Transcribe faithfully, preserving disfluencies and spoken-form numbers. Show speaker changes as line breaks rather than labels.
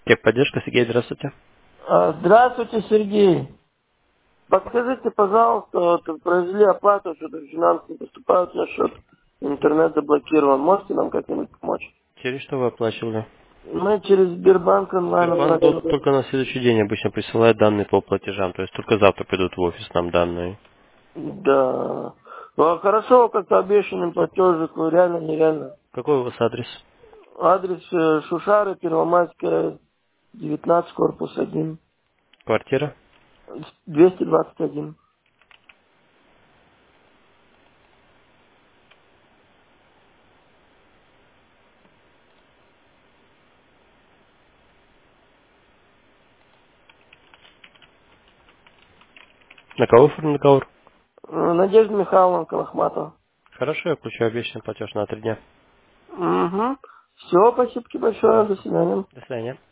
Техподдержка, Сергей, здравствуйте.
А, Здравствуйте, Сергей. Подскажите, пожалуйста, вот произвели оплату, что-то финансы не поступают на счет, интернет заблокирован. Можете нам как-нибудь помочь?
Через что вы оплачивали?
Мы через Сбербанк онлайн
Сбербанк дол-
оплачивали.
только на следующий день обычно присылает данные по платежам, то есть только завтра придут в офис нам данные.
Да. Ну, а хорошо, как-то обещанный платежик, ну, реально, нереально.
Какой у вас адрес?
Адрес э, Шушары, Первомайская, девятнадцать, корпус один,
Квартира?
двести двадцать один.
На кого оформлен договор?
Э, Надежда Михайловна Колохматова.
Хорошо, я включу обещанный платеж на три дня.
Угу. Все, спасибо большое, до свидания.
До свидания.